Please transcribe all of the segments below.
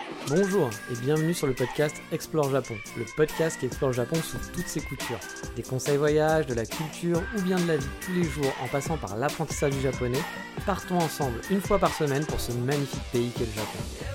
Bonjour et bienvenue sur le podcast Explore Japon, le podcast qui explore le Japon sous toutes ses coutures. Des conseils voyage, de la culture ou bien de la vie tous les jours en passant par l'apprentissage du japonais, partons ensemble une fois par semaine pour ce magnifique pays qu'est le Japon.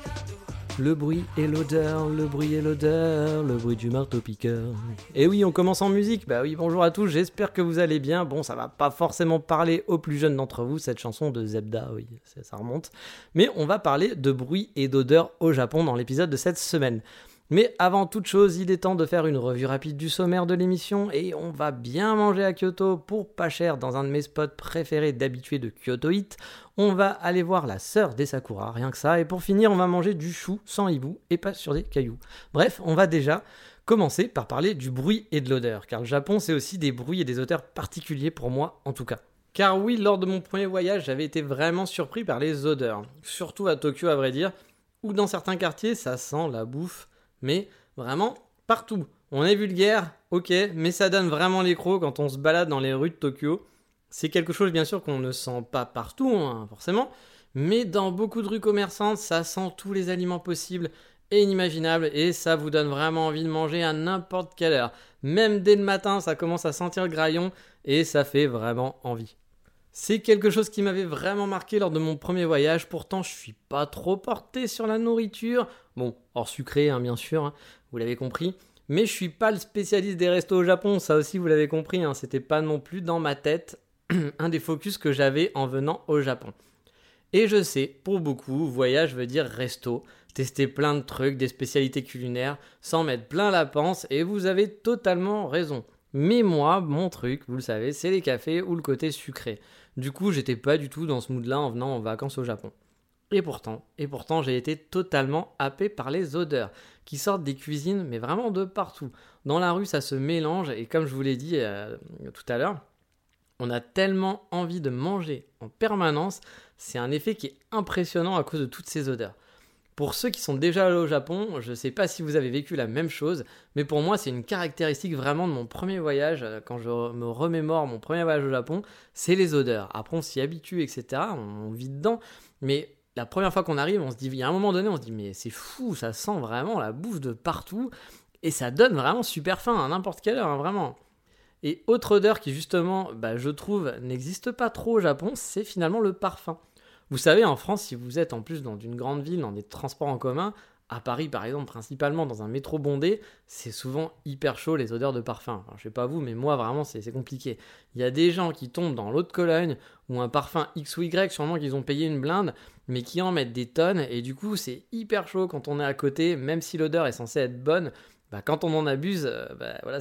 Le bruit et l'odeur, le bruit et l'odeur, le bruit du marteau-piqueur. Et oui, on commence en musique. Bah oui, bonjour à tous, j'espère que vous allez bien. Bon, ça va pas forcément parler aux plus jeunes d'entre vous, cette chanson de Zebda, oui, ça remonte. Mais on va parler de bruit et d'odeur au Japon dans l'épisode de cette semaine. Mais avant toute chose, il est temps de faire une revue rapide du sommaire de l'émission et on va bien manger à Kyoto pour pas cher dans un de mes spots préférés d'habitués de Kyoto Eat. On va aller voir la sœur des Sakura, rien que ça. Et pour finir, on va manger du chou sans hibou et pas sur des cailloux. Bref, on va déjà commencer par parler du bruit et de l'odeur, car le Japon c'est aussi des bruits et des odeurs particuliers pour moi en tout cas. Car oui, lors de mon premier voyage, j'avais été vraiment surpris par les odeurs, surtout à Tokyo à vrai dire, où dans certains quartiers ça sent la bouffe. Mais vraiment partout. On est vulgaire, ok, mais ça donne vraiment les crocs quand on se balade dans les rues de Tokyo. C'est quelque chose bien sûr qu'on ne sent pas partout, hein, forcément, mais dans beaucoup de rues commerçantes, ça sent tous les aliments possibles et inimaginables et ça vous donne vraiment envie de manger à n'importe quelle heure. Même dès le matin, ça commence à sentir le graillon et ça fait vraiment envie. C'est quelque chose qui m'avait vraiment marqué lors de mon premier voyage, pourtant je suis pas trop porté sur la nourriture, bon, hors sucré hein, bien sûr, hein, vous l'avez compris, mais je suis pas le spécialiste des restos au Japon, ça aussi vous l'avez compris, hein, c'était pas non plus dans ma tête un des focus que j'avais en venant au Japon. Et je sais, pour beaucoup, voyage veut dire resto, tester plein de trucs, des spécialités culinaires, s'en mettre plein la panse, et vous avez totalement raison. Mais moi, mon truc, vous le savez, c'est les cafés ou le côté sucré. Du coup, j'étais pas du tout dans ce mood-là en venant en vacances au Japon. Et pourtant, j'ai été totalement happé par les odeurs qui sortent des cuisines, mais vraiment de partout. Dans la rue, ça se mélange et comme je vous l'ai dit tout à l'heure, on a tellement envie de manger en permanence, c'est un effet qui est impressionnant à cause de toutes ces odeurs. Pour ceux qui sont déjà allés au Japon, je ne sais pas si vous avez vécu la même chose, mais pour moi c'est une caractéristique vraiment de mon premier voyage, quand je me remémore mon premier voyage au Japon, c'est les odeurs. Après on s'y habitue, etc., on vit dedans, mais la première fois qu'on arrive, on se dit, il y a un moment donné, on se dit mais c'est fou, ça sent vraiment la bouffe de partout, et ça donne vraiment super faim à n'importe quelle heure, hein, vraiment. Et autre odeur qui justement, je trouve, n'existe pas trop au Japon, c'est finalement le parfum. Vous savez, en France, si vous êtes en plus dans une grande ville, dans des transports en commun, à Paris par exemple, principalement dans un métro bondé, c'est souvent hyper chaud les odeurs de parfum. Alors, je sais pas vous, mais moi vraiment c'est compliqué. Il y a des gens qui tombent dans l'eau de Cologne ou un parfum X ou Y, sûrement qu'ils ont payé une blinde, mais qui en mettent des tonnes et du coup c'est hyper chaud quand on est à côté, même si l'odeur est censée être bonne. Quand on en abuse, voilà,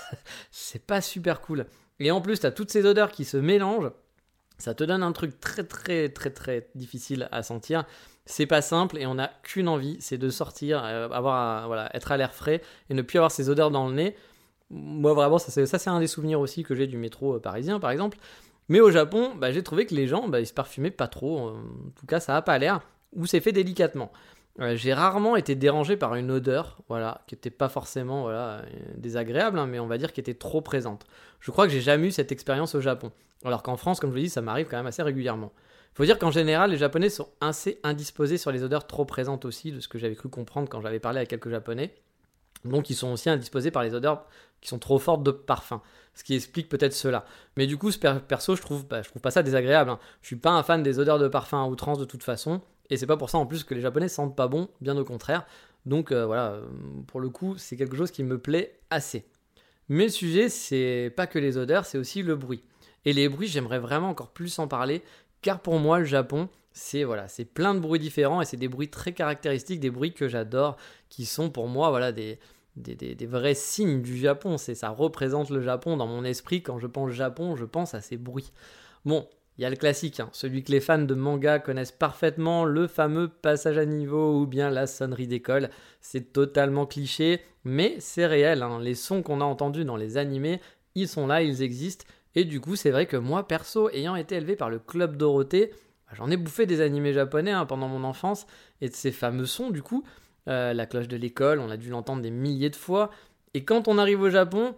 c'est pas super cool. Et en plus, t'as toutes ces odeurs qui se mélangent. Ça te donne un truc très très très très difficile à sentir. C'est pas simple et on n'a qu'une envie, c'est de sortir, être à l'air frais et ne plus avoir ces odeurs dans le nez. Moi vraiment, ça c'est un des souvenirs aussi que j'ai du métro parisien par exemple. Mais au Japon, j'ai trouvé que les gens, ils se parfumaient pas trop. En tout cas, ça a pas l'air. Ou c'est fait délicatement. J'ai rarement été dérangé par une odeur, qui n'était pas forcément désagréable, hein, mais on va dire qui était trop présente. Je crois que j'ai jamais eu cette expérience au Japon. Alors qu'en France, comme je vous l'ai dit, ça m'arrive quand même assez régulièrement. Il faut dire qu'en général, les Japonais sont assez indisposés sur les odeurs trop présentes aussi, de ce que j'avais cru comprendre quand j'avais parlé à quelques Japonais. Donc ils sont aussi indisposés par les odeurs qui sont trop fortes de parfum. Ce qui explique peut-être cela. Mais du coup, perso, je trouve pas ça désagréable. Hein. Je suis pas un fan des odeurs de parfum à outrance de toute façon. Et c'est pas pour ça en plus que les Japonais sentent pas bon, bien au contraire. Donc pour le coup, c'est quelque chose qui me plaît assez. Mais le sujet, c'est pas que les odeurs, c'est aussi le bruit. Et les bruits, j'aimerais vraiment encore plus en parler, car pour moi, le Japon, c'est plein de bruits différents et c'est des bruits très caractéristiques, des bruits que j'adore, qui sont pour moi des vrais signes du Japon. Ça représente le Japon dans mon esprit. Quand je pense Japon, je pense à ces bruits. Bon, il y a le classique, hein, celui que les fans de manga connaissent parfaitement, le fameux passage à niveau ou bien la sonnerie d'école. C'est totalement cliché, mais c'est réel. Hein. Les sons qu'on a entendus dans les animés, ils sont là, ils existent. Et du coup, c'est vrai que moi, perso, ayant été élevé par le Club Dorothée, j'en ai bouffé des animés japonais pendant mon enfance, et de ces fameux sons, du coup, la cloche de l'école, on a dû l'entendre des milliers de fois. Et quand on arrive au Japon,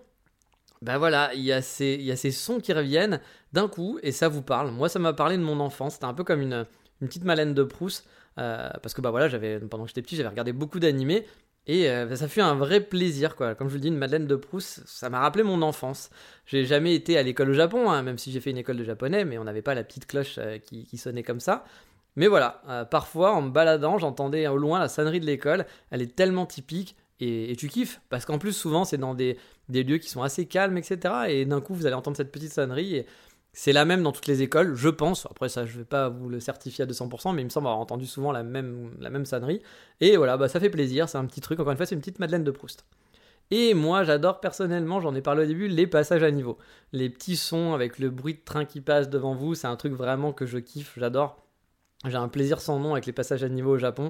il y a ces sons qui reviennent d'un coup et ça vous parle. Moi, ça m'a parlé de mon enfance. C'était un peu comme une petite Madeleine de Proust. parce que pendant que j'étais petit, j'avais regardé beaucoup d'animés. Et ça fut un vrai plaisir, quoi. Comme je vous le dis, une Madeleine de Proust, ça m'a rappelé mon enfance. J'ai jamais été à l'école au Japon, hein, même si j'ai fait une école de japonais, mais on n'avait pas la petite cloche qui sonnait comme ça. Mais voilà, parfois en me baladant, j'entendais au loin la sonnerie de l'école. Elle est tellement typique et tu kiffes. Parce qu'en plus, souvent, c'est dans des lieux qui sont assez calmes, etc. Et d'un coup, vous allez entendre cette petite sonnerie. Et c'est la même dans toutes les écoles, je pense. Après, ça, je ne vais pas vous le certifier à 200%, mais il me semble avoir entendu souvent la même sonnerie. Et voilà, ça fait plaisir. C'est un petit truc. Encore une fois, c'est une petite Madeleine de Proust. Et moi, j'adore personnellement, j'en ai parlé au début, les passages à niveau. Les petits sons avec le bruit de train qui passe devant vous, c'est un truc vraiment que je kiffe, j'adore. J'ai un plaisir sans nom avec les passages à niveau au Japon.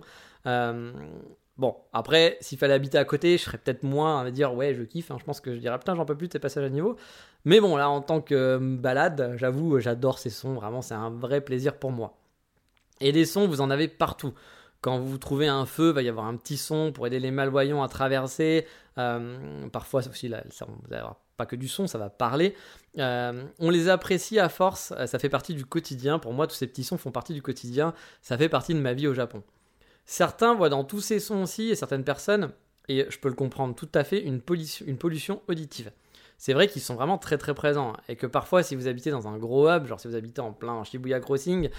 Bon, après, s'il fallait habiter à côté, je serais peut-être moins à me dire ouais, je kiffe. Je pense que je dirais putain, j'en peux plus de ces passages à niveau. Mais bon, là, en tant que balade, j'avoue, j'adore ces sons. Vraiment, c'est un vrai plaisir pour moi. Et les sons, vous en avez partout. Quand vous trouvez un feu, il va y avoir un petit son pour aider les malvoyants à traverser. Parfois, aussi, là, vous n'allez avoir pas que du son, ça va parler. On les apprécie à force, ça fait partie du quotidien. Pour moi, tous ces petits sons font partie du quotidien. Ça fait partie de ma vie au Japon. Certains voient dans tous ces sons aussi, et certaines personnes, et je peux le comprendre tout à fait, une pollution auditive. C'est vrai qu'ils sont vraiment très très présents, et que parfois si vous habitez dans un gros hub, genre si vous habitez en plein Shibuya Crossing,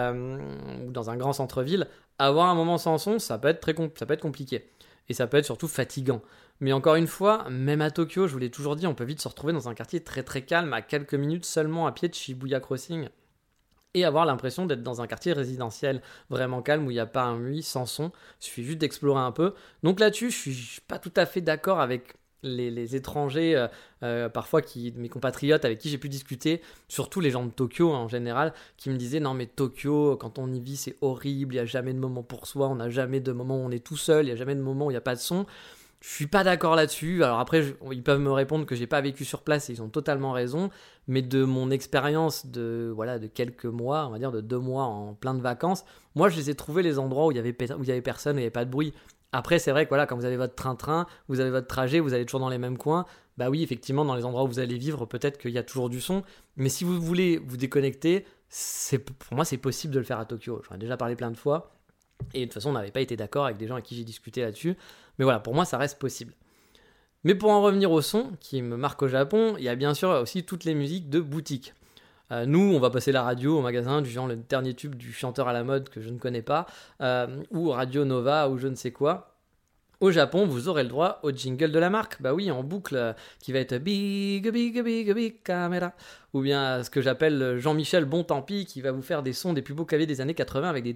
ou dans un grand centre-ville, avoir un moment sans son, ça peut être compliqué. Et ça peut être surtout fatigant. Mais encore une fois, même à Tokyo, je vous l'ai toujours dit, on peut vite se retrouver dans un quartier très très calme, à quelques minutes seulement à pied de Shibuya Crossing, et avoir l'impression d'être dans un quartier résidentiel vraiment calme où il n'y a pas un bruit sans son. Il suffit juste d'explorer un peu. Donc là-dessus, je suis pas tout à fait d'accord avec les étrangers, parfois mes compatriotes avec qui j'ai pu discuter, surtout les gens de Tokyo en général, qui me disaient non mais Tokyo, quand on y vit c'est horrible, il n'y a jamais de moment pour soi, on n'a jamais de moment où on est tout seul, il n'y a jamais de moment où il n'y a pas de son. Je suis pas d'accord là-dessus. Alors après, ils peuvent me répondre que j'ai pas vécu sur place et ils ont totalement raison. Mais de mon expérience de quelques mois, on va dire de 2 mois en plein de vacances, moi je les ai trouvés les endroits où il y avait personne et il n'y avait pas de bruit. Après, c'est vrai que quand vous avez votre train-train, vous avez votre trajet, vous allez toujours dans les mêmes coins. Bah oui, effectivement, dans les endroits où vous allez vivre, peut-être qu'il y a toujours du son. Mais si vous voulez vous déconnecter, pour moi, c'est possible de le faire à Tokyo. J'en ai déjà parlé plein de fois. Et de toute façon, on n'avait pas été d'accord avec des gens avec qui j'ai discuté là-dessus. Mais voilà, pour moi, ça reste possible. Mais pour en revenir au son, qui me marque au Japon, il y a bien sûr aussi toutes les musiques de boutique. Nous, on va passer la radio au magasin, du genre le dernier tube du chanteur à la mode que je ne connais pas, ou Radio Nova, ou je ne sais quoi. Au Japon, vous aurez le droit au jingle de la marque. Bah oui, en boucle, qui va être Big, big, big, big camera. Ou bien ce que j'appelle Jean-Michel Bon Tant Pis, qui va vous faire des sons des plus beaux claviers des années 80 avec des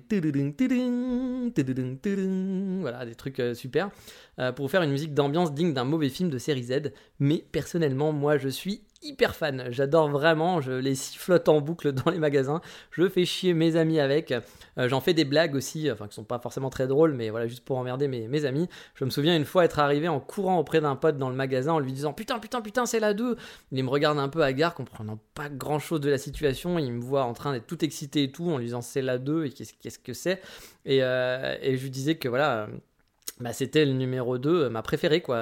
voilà, des trucs super. Pour vous faire une musique d'ambiance digne d'un mauvais film de série Z. Mais personnellement, moi, je suis hyper fan. J'adore vraiment, je les sifflote en boucle dans les magasins. Je fais chier mes amis avec. J'en fais des blagues aussi, qui sont pas forcément très drôles, mais voilà, juste pour emmerder mes amis. Je me souviens une fois être arrivé en courant auprès d'un pote dans le magasin en lui disant putain, c'est la 2. Il me regarde un peu hagard, comprenant pas grand chose de la situation. Il me voit en train d'être tout excité et tout, en lui disant c'est la 2 et qu'est-ce que c'est. Et je lui disais que voilà. C'était le numéro 2, ma préférée, quoi.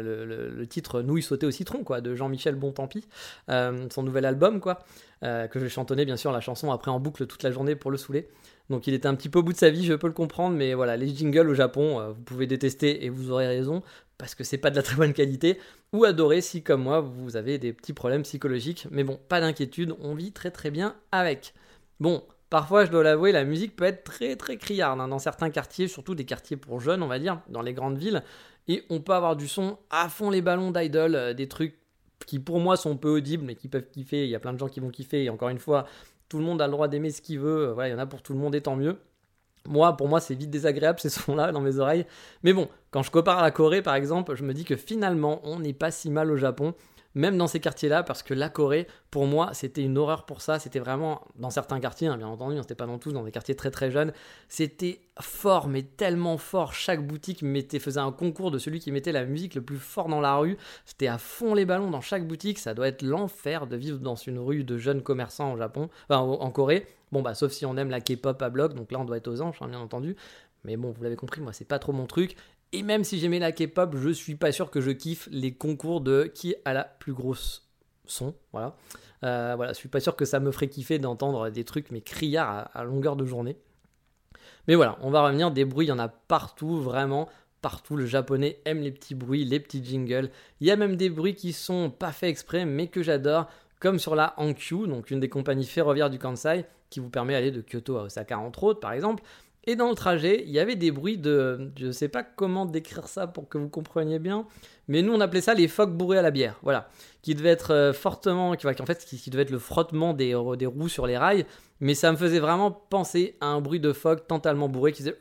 Le titre Nouilles sautées au citron, quoi, de Jean-Michel Bon Tant Pis, son nouvel album, quoi, que je chantonnais bien sûr la chanson après en boucle toute la journée pour le saouler. Donc il était un petit peu au bout de sa vie, je peux le comprendre, mais voilà, les jingles au Japon, vous pouvez détester et vous aurez raison, parce que c'est pas de la très bonne qualité, ou adorer si comme moi vous avez des petits problèmes psychologiques, mais bon, pas d'inquiétude, on vit très très bien avec. Bon, parfois, je dois l'avouer, la musique peut être très très criarde dans certains quartiers, surtout des quartiers pour jeunes, on va dire, dans les grandes villes. Et on peut avoir du son à fond les ballons d'idol, des trucs qui pour moi sont peu audibles, mais qui peuvent kiffer. Il y a plein de gens qui vont kiffer. Et encore une fois, tout le monde a le droit d'aimer ce qu'il veut. Voilà, il y en a pour tout le monde et tant mieux. Pour moi, c'est vite désagréable ces sons-là dans mes oreilles. Mais bon, quand je compare à la Corée, par exemple, je me dis que finalement, on n'est pas si mal au Japon. Même dans ces quartiers-là, parce que la Corée, pour moi, c'était une horreur pour ça. C'était vraiment, dans certains quartiers, bien entendu, c'était pas dans tous, dans des quartiers très très jeunes, c'était fort, mais tellement fort. Chaque boutique faisait un concours de celui qui mettait la musique le plus fort dans la rue. C'était à fond les ballons dans chaque boutique. Ça doit être l'enfer de vivre dans une rue de jeunes commerçants en Corée. Bon, sauf si on aime la K-pop à bloc, donc là on doit être aux anges, bien entendu. Mais bon, vous l'avez compris, moi c'est pas trop mon truc. Et même si j'aimais la K-pop, je suis pas sûr que je kiffe les concours de qui a la plus grosse son. Voilà. Je suis pas sûr que ça me ferait kiffer d'entendre des trucs mais criards à longueur de journée. Mais voilà, on va revenir, des bruits, il y en a partout, vraiment partout. Le japonais aime les petits bruits, les petits jingles. Il y a même des bruits qui sont pas faits exprès, mais que j'adore, comme sur la Hankyu, donc une des compagnies ferroviaires du Kansai, qui vous permet d'aller de Kyoto à Osaka, entre autres, par exemple. Et dans le trajet, il y avait des bruits de... Je sais pas comment décrire ça pour que vous compreniez bien, mais nous on appelait ça les phoques bourrés à la bière, voilà. Qui devait être fortement... qui devait être le frottement des roues sur les rails, mais ça me faisait vraiment penser à un bruit de phoque totalement bourré qui faisait...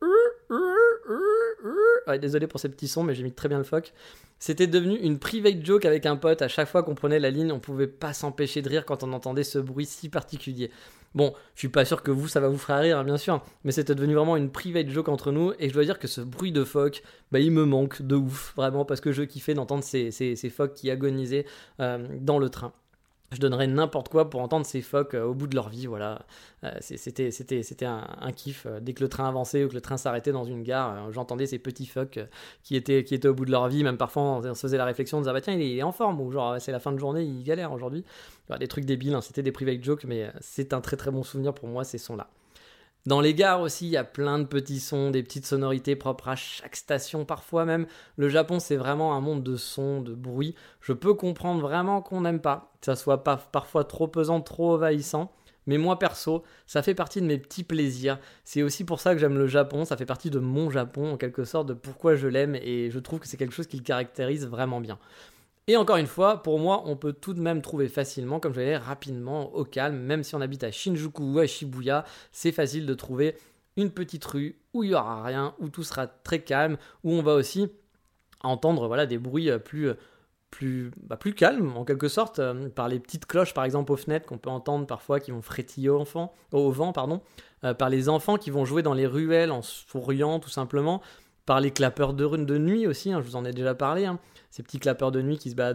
Ouais, désolé pour ces petits sons, mais j'imite très bien le phoque. C'était devenu une private joke avec un pote. À chaque fois qu'on prenait la ligne, on pouvait pas s'empêcher de rire quand on entendait ce bruit si particulier. Bon, je suis pas sûr que ça va vous faire rire, hein, bien sûr, mais c'était devenu vraiment une private joke entre nous, et je dois dire que ce bruit de phoque, il me manque de ouf, vraiment, parce que je kiffais d'entendre ces phoques qui agonisaient dans le train. Je donnerais n'importe quoi pour entendre ces phoques au bout de leur vie, voilà. C'était un kiff. Dès que le train avançait ou que le train s'arrêtait dans une gare, j'entendais ces petits phoques qui étaient au bout de leur vie. Même parfois, on se faisait la réflexion de dire, tiens, il est en forme, ou genre, c'est la fin de journée, il galère aujourd'hui. Alors, des trucs débiles, hein, c'était des private jokes, mais c'est un très très bon souvenir pour moi, ces sons-là. Dans les gares aussi, il y a plein de petits sons, des petites sonorités propres à chaque station parfois même. Le Japon, c'est vraiment un monde de sons, de bruit. Je peux comprendre vraiment qu'on n'aime pas, que ça soit pas parfois trop pesant, trop envahissant. Mais moi perso, ça fait partie de mes petits plaisirs. C'est aussi pour ça que j'aime le Japon, ça fait partie de mon Japon en quelque sorte, de pourquoi je l'aime, et je trouve que c'est quelque chose qui le caractérise vraiment bien. Et encore une fois, pour moi, on peut tout de même trouver facilement, comme je l'ai dit, rapidement, au calme, même si on habite à Shinjuku ou à Shibuya, c'est facile de trouver une petite rue où il n'y aura rien, où tout sera très calme, où on va aussi entendre des bruits plus calmes, en quelque sorte, par les petites cloches, par exemple, aux fenêtres, qu'on peut entendre parfois, qui vont frétiller au vent, par les enfants qui vont jouer dans les ruelles en souriant, tout simplement, par les clapeurs de nuit aussi, je vous en ai déjà parlé, ces petits clapeurs de nuit qui se baladent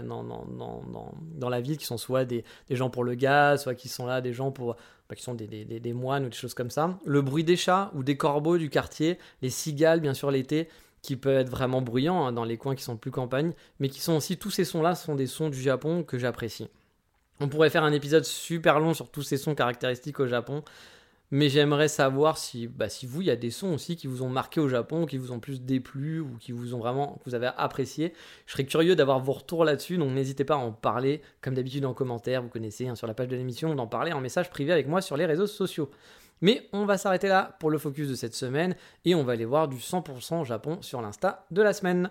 dans la ville, qui sont soit des gens pour le gaz, soit qui sont là des gens qui sont des moines ou des choses comme ça. Le bruit des chats ou des corbeaux du quartier, les cigales bien sûr l'été, qui peuvent être vraiment bruyants dans les coins qui sont plus campagne, mais qui sont aussi, tous ces sons-là sont des sons du Japon que j'apprécie. On pourrait faire un épisode super long sur tous ces sons caractéristiques au Japon, mais j'aimerais savoir si vous, il y a des sons aussi qui vous ont marqué au Japon, qui vous ont plus déplu ou que vous avez apprécié. Je serais curieux d'avoir vos retours là-dessus, donc n'hésitez pas à en parler, comme d'habitude en commentaire, vous connaissez, sur la page de l'émission, d'en parler en message privé avec moi sur les réseaux sociaux. Mais on va s'arrêter là pour le focus de cette semaine, et on va aller voir du 100% Japon sur l'Insta de la semaine.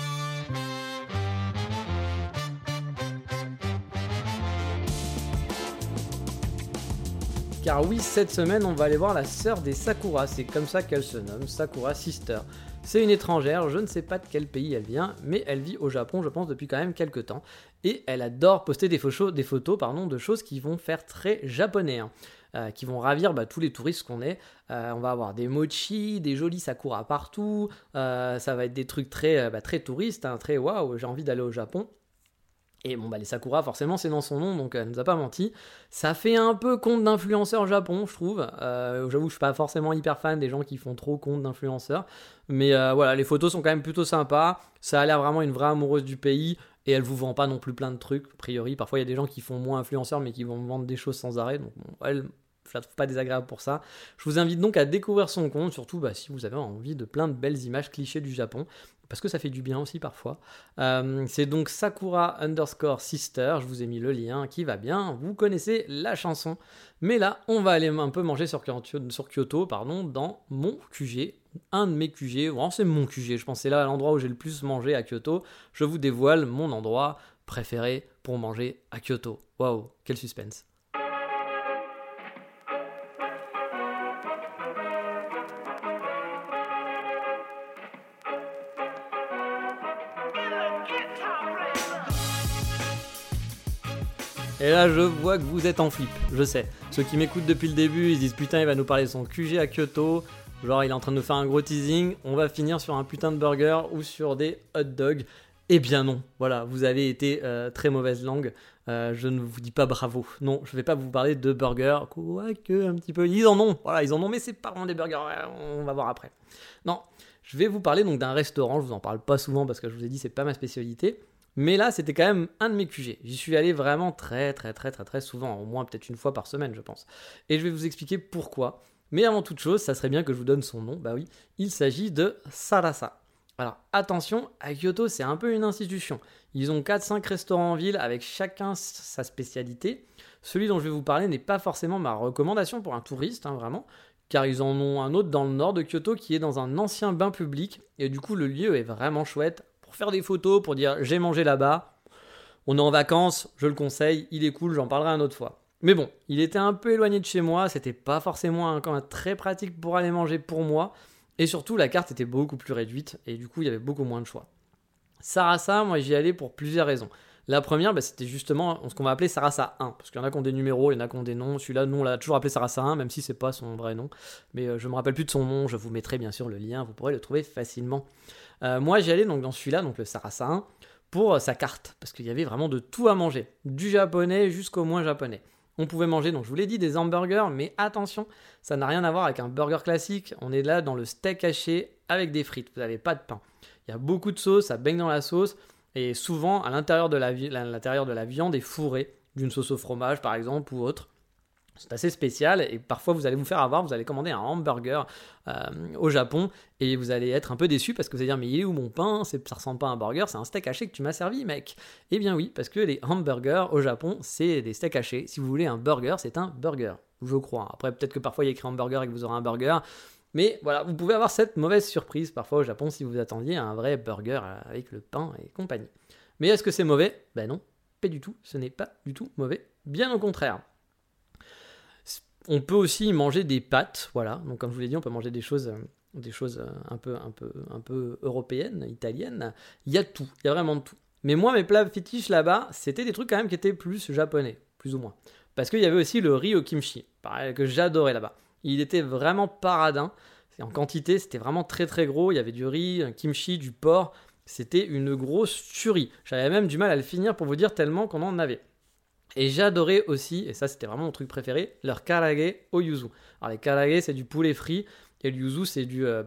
Car oui, cette semaine, on va aller voir la sœur des Sakura, c'est comme ça qu'elle se nomme, Sakura Sister. C'est une étrangère, je ne sais pas de quel pays elle vient, mais elle vit au Japon, je pense, depuis quand même quelques temps. Et elle adore poster des photos de choses qui vont faire très japonais, qui vont ravir tous les touristes qu'on est. On va avoir des mochi, des jolis Sakura partout, ça va être des trucs très touristes, très waouh, j'ai envie d'aller au Japon. Et les Sakura, forcément, c'est dans son nom, donc elle nous a pas menti. Ça fait un peu compte d'influenceurs Japon, je trouve. J'avoue, je suis pas forcément hyper fan des gens qui font trop compte d'influenceurs. Mais les photos sont quand même plutôt sympas. Ça a l'air vraiment une vraie amoureuse du pays. Et elle vous vend pas non plus plein de trucs, a priori. Parfois, il y a des gens qui font moins influenceurs, mais qui vont vendre des choses sans arrêt. Donc, elle, je la trouve pas désagréable pour ça. Je vous invite donc à découvrir son compte, surtout si vous avez envie de plein de belles images clichés du Japon. Parce que ça fait du bien aussi parfois. C'est donc Sakura_Sister, je vous ai mis le lien qui va bien, vous connaissez la chanson. Mais là, on va aller un peu manger sur Kyoto, dans mon QG, un de mes QG, c'est mon QG, je pense que c'est là l'endroit où j'ai le plus mangé à Kyoto. Je vous dévoile mon endroit préféré pour manger à Kyoto. Waouh, quel suspense. Et là, je vois que vous êtes en flip, je sais. Ceux qui m'écoutent depuis le début, ils se disent putain, il va nous parler de son QG à Kyoto. Genre, il est en train de nous faire un gros teasing. On va finir sur un putain de burger ou sur des hot dogs. Eh bien non, voilà, vous avez été très mauvaise langue. Je ne vous dis pas bravo. Non, je vais pas vous parler de burgers, quoique un petit peu. Ils en ont, mais c'est pas vraiment des burgers. On va voir après. Non, je vais vous parler donc d'un restaurant. Je vous en parle pas souvent parce que je vous ai dit c'est pas ma spécialité. Mais là, c'était quand même un de mes QG. J'y suis allé vraiment très souvent, au moins peut-être une fois par semaine, je pense. Et je vais vous expliquer pourquoi. Mais avant toute chose, ça serait bien que je vous donne son nom. Bah oui, il s'agit de Sarasa. Alors attention, à Kyoto, c'est un peu une institution. Ils ont 4-5 restaurants en ville avec chacun sa spécialité. Celui dont je vais vous parler n'est pas forcément ma recommandation pour un touriste, vraiment, car ils en ont un autre dans le nord de Kyoto qui est dans un ancien bain public. Et du coup, le lieu est vraiment chouette pour faire des photos, pour dire j'ai mangé là-bas. On est en vacances, je le conseille, il est cool, j'en parlerai une autre fois. Mais bon, il était un peu éloigné de chez moi, c'était pas forcément un coin très pratique pour aller manger pour moi, et surtout la carte était beaucoup plus réduite, et du coup il y avait beaucoup moins de choix. Sarasa, moi j'y allais pour plusieurs raisons. La première, c'était justement ce qu'on va appeler Sarasa 1, parce qu'il y en a qui ont des numéros, il y en a qui ont des noms. Celui-là, nous on l'a toujours appelé Sarasa 1, même si c'est pas son vrai nom. Mais je me rappelle plus de son nom, je vous mettrai bien sûr le lien, vous pourrez le trouver facilement. Moi j'y allais donc dans celui-là, donc le Sarasa 1, pour sa carte, parce qu'il y avait vraiment de tout à manger, du japonais jusqu'au moins japonais. On pouvait manger, donc je vous l'ai dit, des hamburgers, mais attention, ça n'a rien à voir avec un burger classique. On est là dans le steak haché avec des frites, vous n'avez pas de pain. Il y a beaucoup de sauce, ça baigne dans la sauce, et souvent à l'intérieur de la viande est fourrée d'une sauce au fromage par exemple ou autre. C'est assez spécial et parfois vous allez vous faire avoir, vous allez commander un hamburger au Japon et vous allez être un peu déçu parce que vous allez dire mais il est où mon pain, ça ressemble pas à un burger, c'est un steak haché que tu m'as servi mec. Eh bien oui, parce que les hamburgers au Japon c'est des steaks hachés. Si vous voulez un burger, c'est un burger, je crois. Après peut-être que parfois il y a écrit hamburger et que vous aurez un burger. Mais voilà, vous pouvez avoir cette mauvaise surprise parfois au Japon si vous attendiez à un vrai burger avec le pain et compagnie. Mais est-ce que c'est mauvais ? Ben non, pas du tout, ce n'est pas du tout mauvais, bien au contraire. On peut aussi manger des pâtes, voilà. Donc comme je vous l'ai dit, on peut manger des choses un peu européennes, italiennes. Il y a tout, il y a vraiment de tout. Mais moi, mes plats fétiches là-bas, c'était des trucs quand même qui étaient plus japonais, plus ou moins. Parce qu'il y avait aussi le riz au kimchi, pareil, que j'adorais là-bas. Il était vraiment paradin. En quantité, c'était vraiment très très gros. Il y avait du riz, un kimchi, du porc. C'était une grosse tuerie. J'avais même du mal à le finir pour vous dire tellement qu'on en avait. Et j'adorais aussi, et ça c'était vraiment mon truc préféré, leur karage au yuzu. Alors les karage c'est du poulet frit, et le yuzu c'est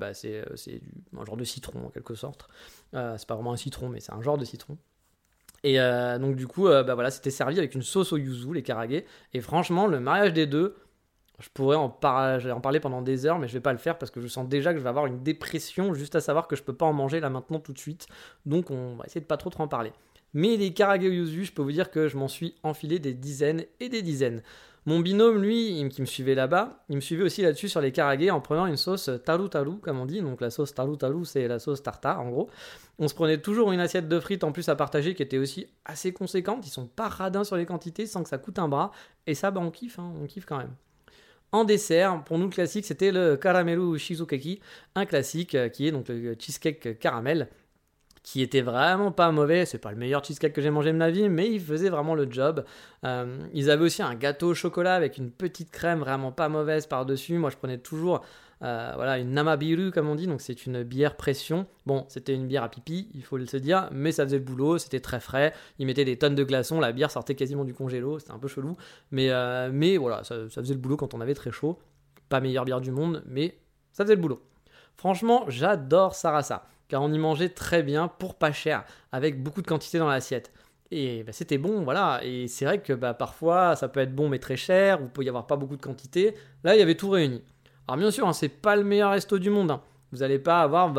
un genre de citron en quelque sorte. C'est pas vraiment un citron, mais c'est un genre de citron. Et donc du coup, voilà, c'était servi avec une sauce au yuzu, les karage. Et franchement, le mariage des deux, je pourrais en parler pendant des heures, mais je vais pas le faire parce que je sens déjà que je vais avoir une dépression juste à savoir que je peux pas en manger là maintenant tout de suite. Donc on va essayer de pas trop en parler. Mais les karage yuzu, je peux vous dire que je m'en suis enfilé des dizaines et des dizaines. Mon binôme, lui, qui me suivait là-bas, il me suivait aussi là-dessus sur les karage en prenant une sauce taru-taru, comme on dit. Donc la sauce taru-taru, c'est la sauce tartare, en gros. On se prenait toujours une assiette de frites en plus à partager qui était aussi assez conséquente. Ils sont pas radins sur les quantités sans que ça coûte un bras. Et ça, on kiffe, on kiffe quand même. En dessert, pour nous, le classique, c'était le caramelu shizukeki, un classique qui est donc le cheesecake caramel, qui était vraiment pas mauvais. C'est pas le meilleur cheesecake que j'ai mangé de ma vie, mais il faisait vraiment le job. Ils avaient aussi un gâteau au chocolat avec une petite crème vraiment pas mauvaise par-dessus. Moi, je prenais toujours une namabiru, comme on dit, donc c'est une bière pression. Bon, c'était une bière à pipi, il faut le se dire, mais ça faisait le boulot, c'était très frais. Ils mettaient des tonnes de glaçons, la bière sortait quasiment du congélo, c'était un peu chelou. Mais voilà, ça faisait le boulot quand on avait très chaud. Pas meilleure bière du monde, mais ça faisait le boulot. Franchement, j'adore Sarasa, car on y mangeait très bien pour pas cher, avec beaucoup de quantité dans l'assiette. Et c'était bon, voilà. Et c'est vrai que parfois, ça peut être bon mais très cher, ou il peut y avoir pas beaucoup de quantité. Là, il y avait tout réuni. Alors bien sûr, c'est pas le meilleur resto du monde. Vous n'allez pas avoir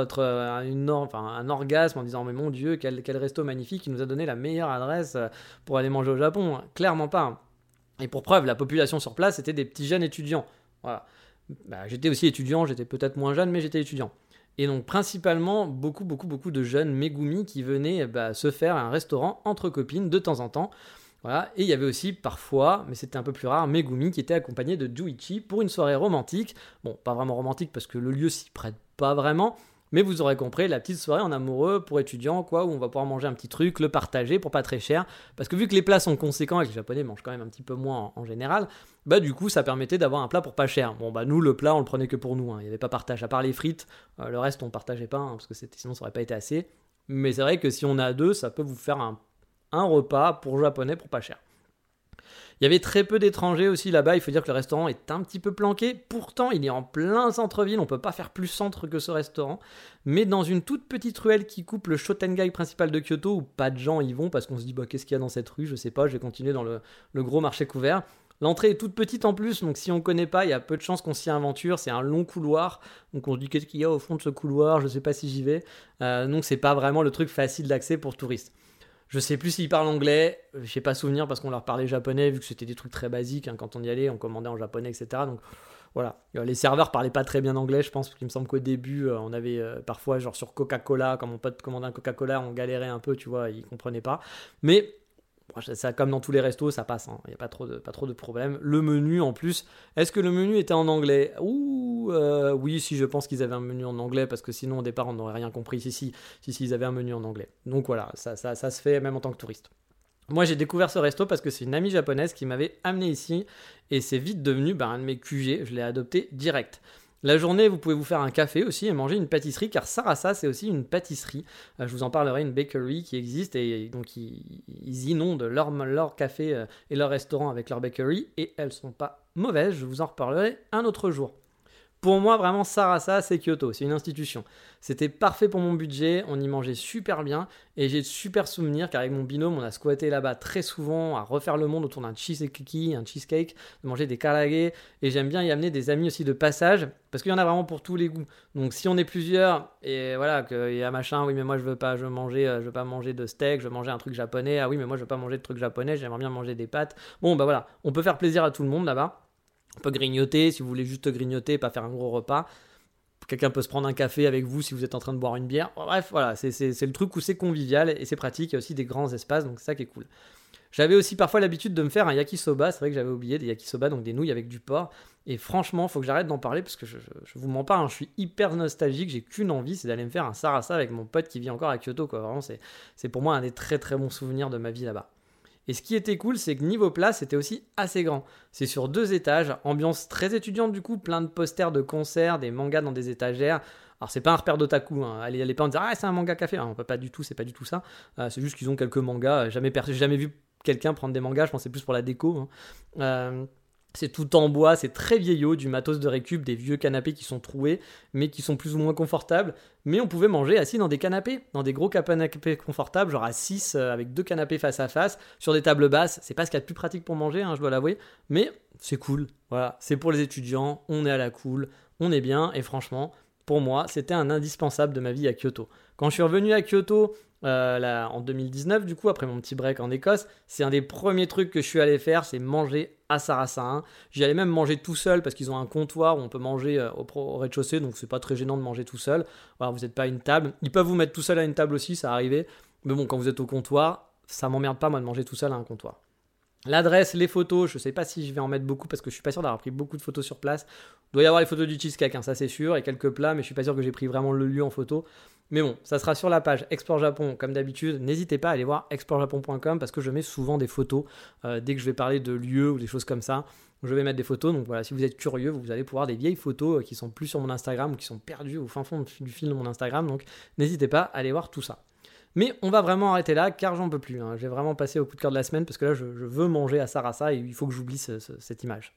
un orgasme en disant mais mon Dieu, quel resto magnifique, il nous a donné la meilleure adresse pour aller manger au Japon. Clairement pas. Et pour preuve, la population sur place, c'était des petits jeunes étudiants. Voilà. J'étais aussi étudiant, j'étais peut-être moins jeune, mais j'étais étudiant. Et donc principalement beaucoup de jeunes Megumi qui venaient se faire un restaurant entre copines de temps en temps. Voilà. Et il y avait aussi parfois, mais c'était un peu plus rare, Megumi qui était accompagné de Juichi pour une soirée romantique. Bon, pas vraiment romantique parce que le lieu s'y prête pas vraiment, mais vous aurez compris, la petite soirée en amoureux pour étudiants, où on va pouvoir manger un petit truc, le partager pour pas très cher. Parce que vu que les plats sont conséquents et que les Japonais mangent quand même un petit peu moins en général, du coup ça permettait d'avoir un plat pour pas cher. Bon nous le plat on le prenait que pour nous, il n'y avait pas partage, à part les frites, le reste on partageait pas, parce que sinon ça aurait pas été assez. Mais c'est vrai que si on a deux, ça peut vous faire un repas pour Japonais pour pas cher. Il y avait très peu d'étrangers aussi là-bas, il faut dire que le restaurant est un petit peu planqué, pourtant il est en plein centre-ville, on peut pas faire plus centre que ce restaurant, mais dans une toute petite ruelle qui coupe le Shotengai principal de Kyoto, où pas de gens y vont, parce qu'on se dit qu'est-ce qu'il y a dans cette rue, je sais pas, je vais continuer dans le gros marché couvert. L'entrée est toute petite en plus, donc si on ne connaît pas, il y a peu de chances qu'on s'y aventure. C'est un long couloir, donc on se dit qu'est-ce qu'il y a au fond de ce couloir, je ne sais pas si j'y vais. Donc c'est pas vraiment le truc facile d'accès pour touristes. Je sais plus s'ils parlent anglais, je n'ai pas souvenir parce qu'on leur parlait japonais, vu que c'était des trucs très basiques, hein, quand on y allait, on commandait en japonais, etc. Donc voilà, les serveurs parlaient pas très bien anglais, je pense, parce qu'il me semble qu'au début, on avait parfois, genre sur Coca-Cola, quand mon pote commandait un Coca-Cola, on galérait un peu, tu vois, il comprenait pas. Mais ça, comme dans tous les restos, ça passe, il n'y a pas trop de problème. Le menu en plus, est-ce que le menu était en anglais ? Oui, si, je pense qu'ils avaient un menu en anglais, parce que sinon au départ on n'aurait rien compris. Si, ils avaient un menu en anglais. Donc voilà, ça se fait même en tant que touriste. Moi j'ai découvert ce resto parce que c'est une amie japonaise qui m'avait amené ici, et c'est vite devenu un de mes QG, je l'ai adopté direct. La journée, vous pouvez vous faire un café aussi et manger une pâtisserie, car Sarasa, c'est aussi une pâtisserie. Je vous en parlerai, une bakery qui existe, et donc ils inondent leur café et leur restaurant avec leur bakery, et elles sont pas mauvaises, je vous en reparlerai un autre jour. Pour moi, vraiment, Sarasa, c'est Kyoto, c'est une institution. C'était parfait pour mon budget, on y mangeait super bien, et j'ai de super souvenirs, car avec mon binôme, on a squatté là-bas très souvent, à refaire le monde autour d'un cheesecake, de manger des karaage, et j'aime bien y amener des amis aussi de passage, parce qu'il y en a vraiment pour tous les goûts. Donc si on est plusieurs, et voilà, qu'il y a machin, oui mais moi je veux pas manger de steak, je veux manger un truc japonais, ah oui mais moi je veux pas manger de truc japonais, j'aimerais bien manger des pâtes. Bon bah voilà, on peut faire plaisir à tout le monde là-bas. On peut grignoter, si vous voulez juste grignoter, pas faire un gros repas. Quelqu'un peut se prendre un café avec vous si vous êtes en train de boire une bière. Bref, voilà, c'est le truc où c'est convivial et c'est pratique. Il y a aussi des grands espaces, donc c'est ça qui est cool. J'avais aussi parfois l'habitude de me faire un yakisoba. C'est vrai que j'avais oublié des yakisoba, donc des nouilles avec du porc. Et franchement, il faut que j'arrête d'en parler parce que je vous mens pas, je suis hyper nostalgique. J'ai qu'une envie, c'est d'aller me faire un sarasa avec mon pote qui vit encore à Kyoto, quoi. Vraiment, c'est pour moi un des très très bons souvenirs de ma vie là-bas. Et ce qui était cool, c'est que niveau place, c'était aussi assez grand. C'est sur 2 étages, ambiance très étudiante du coup, plein de posters de concerts, des mangas dans des étagères. Alors c'est pas un repère d'otaku, allez pas en dire « Ah, c'est un manga café », pas du tout, c'est pas du tout ça. C'est juste qu'ils ont quelques mangas, j'ai jamais vu quelqu'un prendre des mangas, je pense que c'est plus pour la déco. C'est tout en bois, c'est très vieillot, du matos de récup, des vieux canapés qui sont troués, mais qui sont plus ou moins confortables. Mais on pouvait manger assis dans des canapés, dans des gros canapés confortables, genre à 6, avec 2 canapés face à face, sur des tables basses. C'est pas ce qu'il y a de plus pratique pour manger, je dois l'avouer, mais c'est cool. Voilà, c'est pour les étudiants, on est à la cool, on est bien, et franchement, pour moi, c'était un indispensable de ma vie à Kyoto. Quand je suis revenu à Kyoto, en 2019, du coup, après mon petit break en Écosse, c'est un des premiers trucs que je suis allé faire, c'est manger à Sarasa. J'y allais même manger tout seul parce qu'ils ont un comptoir où on peut manger au rez-de-chaussée, donc c'est pas très gênant de manger tout seul. Voilà, vous n'êtes pas à une table. Ils peuvent vous mettre tout seul à une table aussi, ça arrivait. Mais bon, quand vous êtes au comptoir, ça m'emmerde pas moi de manger tout seul à un comptoir. L'adresse, les photos, je sais pas si je vais en mettre beaucoup parce que je suis pas sûr d'avoir pris beaucoup de photos sur place. Il doit y avoir les photos du cheesecake, ça c'est sûr, et quelques plats, mais je suis pas sûr que j'ai pris vraiment le lieu en photo. Mais bon, ça sera sur la page Explore Japon comme d'habitude. N'hésitez pas à aller voir explorejapon.com parce que je mets souvent des photos dès que je vais parler de lieux ou des choses comme ça. Je vais mettre des photos, donc voilà, si vous êtes curieux, vous allez pouvoir des vieilles photos qui sont plus sur mon Instagram ou qui sont perdues au fin fond du fil de mon Instagram, donc n'hésitez pas à aller voir tout ça. Mais on va vraiment arrêter là car j'en peux plus. Je vais vraiment passer au coup de cœur de la semaine parce que là je veux manger à Sarasa et il faut que j'oublie cette image.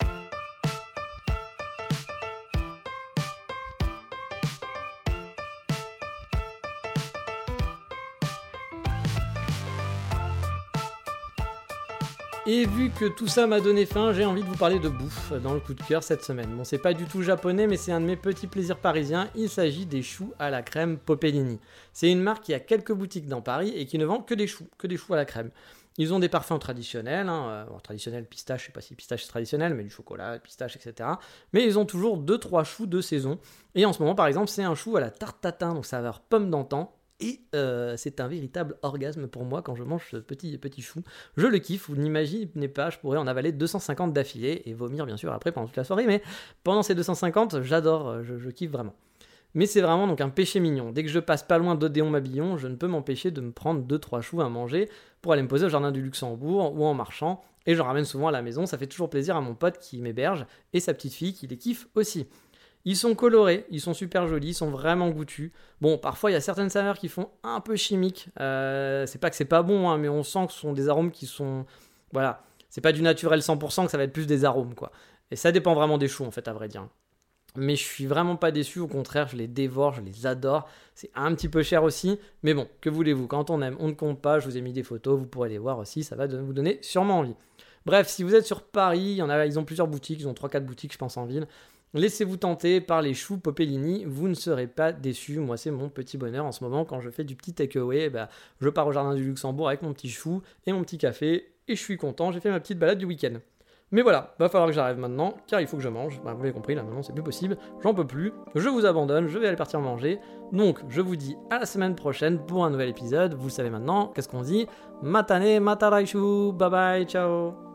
Et vu que tout ça m'a donné faim, j'ai envie de vous parler de bouffe dans le coup de cœur cette semaine. Bon, c'est pas du tout japonais, mais c'est un de mes petits plaisirs parisiens. Il s'agit des choux à la crème Popellini. C'est une marque qui a quelques boutiques dans Paris et qui ne vend que des choux à la crème. Ils ont des parfums traditionnels, traditionnel pistache, je sais pas si pistache c'est traditionnel, mais du chocolat, pistache, etc. Mais ils ont toujours 2-3 choux de saison. Et en ce moment, par exemple, c'est un chou à la tarte tatin, donc saveur pomme d'antan. Et c'est un véritable orgasme pour moi quand je mange ce petit chou. Je le kiffe, vous n'imaginez pas, je pourrais en avaler 250 d'affilée et vomir bien sûr après pendant toute la soirée, mais pendant ces 250, j'adore, je kiffe vraiment. Mais c'est vraiment donc un péché mignon. Dès que je passe pas loin d'Odéon Mabillon, je ne peux m'empêcher de me prendre 2-3 choux à manger pour aller me poser au jardin du Luxembourg ou en marchant. Et j'en ramène souvent à la maison, ça fait toujours plaisir à mon pote qui m'héberge et sa petite fille qui les kiffe aussi. Ils sont colorés, ils sont super jolis, ils sont vraiment goûtus. Bon, parfois il y a certaines saveurs qui font un peu chimiques. C'est pas que c'est pas bon, mais on sent que ce sont des arômes qui sont... Voilà, c'est pas du naturel 100%, que ça va être plus des arômes, quoi. Et ça dépend vraiment des choux, en fait, à vrai dire. Mais je suis vraiment pas déçu, au contraire, je les dévore, je les adore. C'est un petit peu cher aussi, mais bon, que voulez-vous, quand on aime, on ne compte pas. Je vous ai mis des photos, vous pourrez les voir aussi, ça va vous donner sûrement envie. Bref, si vous êtes sur Paris, ils ont plusieurs boutiques, ils ont 3-4 boutiques je pense en ville. Laissez-vous tenter par les choux Popellini, vous ne serez pas déçus. Moi, c'est mon petit bonheur en ce moment quand je fais du petit takeaway. Je pars au jardin du Luxembourg avec mon petit chou et mon petit café et je suis content, j'ai fait ma petite balade du week-end. Mais voilà, va falloir que j'arrive maintenant, car il faut que je mange. Vous l'avez compris, là maintenant c'est plus possible, j'en peux plus, je vous abandonne, je vais aller partir manger. Donc je vous dis à la semaine prochaine pour un nouvel épisode. Vous le savez maintenant, qu'est-ce qu'on dit? Matane, mataraishu, bye bye, ciao.